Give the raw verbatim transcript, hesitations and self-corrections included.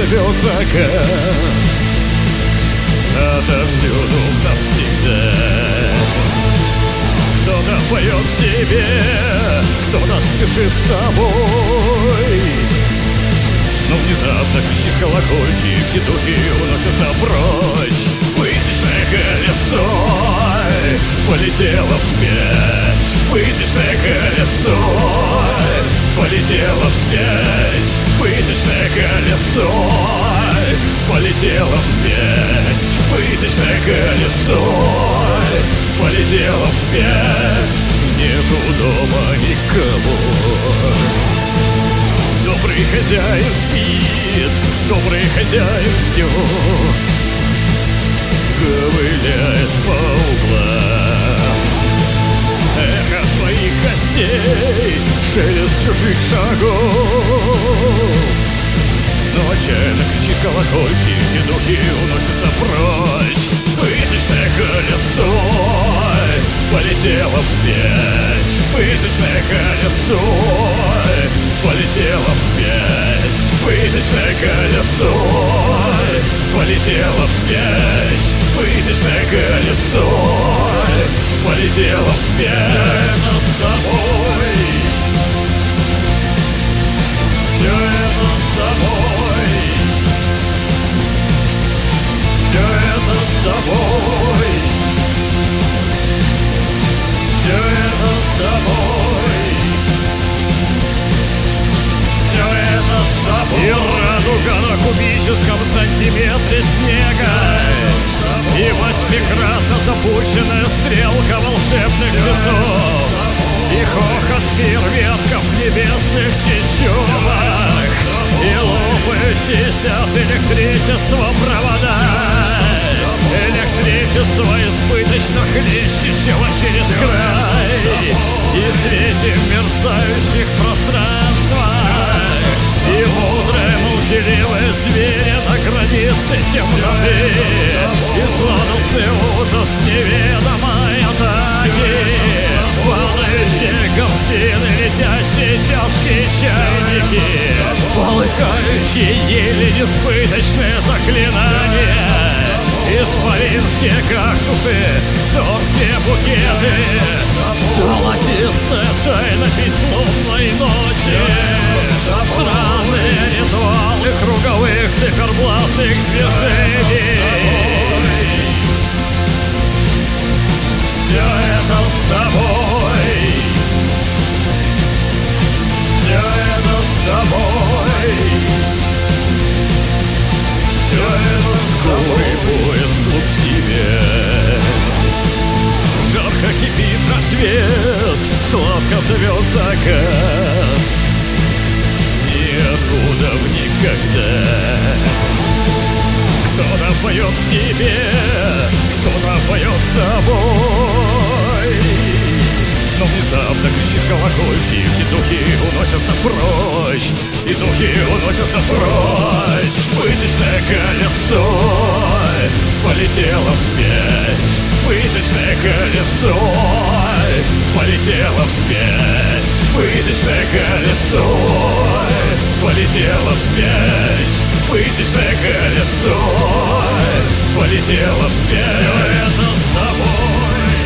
зовет закат. Отовсюду навсегда кто-то поет в тебе, кто-то спешит с тобой. Но внезапно кричит колокольчик, и духи уносятся прочь. Пыточное колесо полетело вспять. Пыточное колесо полетело вспять. Пыточное колесо полетело вспять. Пыточное колесо полетело вспять. Нету дома никого. Добрый хозяин спит, добрый хозяин ждет, ковыляет по углам. Эхо твоих гостей, шелест чужих шагов. Но отчаянно кричит колокольчик, и духи уносятся прочь. Пыточное колесо полетело вспять. Пыточное колесо полетело вспять. Пыточное колесо полетело вспять. Пыточное колесо полетело вспять. Все это с тобой. Все это с тобой. Все это с тобой. Все это с тобой. Все это с тобой. И радуга на кубическом сантиметре снега, и восьмикратно запущенная стрелка волшебных часов, и хохот фейерверков в небесных чащобах, и лопающиеся от электричества провода. Электричество избыточно хлещущего через край, и свечи в мерцающих пространствах, и мудрые молчаливые звери на границе темноты, и сладостный ужас неведомой атаки, падающие картины, летящие чашки и чайники, полыхающие ели несбыточные заклинания, исполинские кактусы, зоркие букеты, золотистая тайна безлунной ночи, странные ритуалы круговых циферблатных движений. Все это с тобой. Все это с тобой. Все это с тобой. Поезд вглубь себе. Жарко кипит рассвет, сладко зовет закат. Ниоткуда в никогда. Кто-то поет в тебе, кто-то поет с тобой. Но внезапно кричит колокольчик, и духи уносятся прочь. И духи уносятся прочь. Пыточное колесо полетело вспять. Пыточное колесо полетело вспять. Пыточное колесо полетело вспять. Пыточное колесо полетело вспять. Все это с тобой.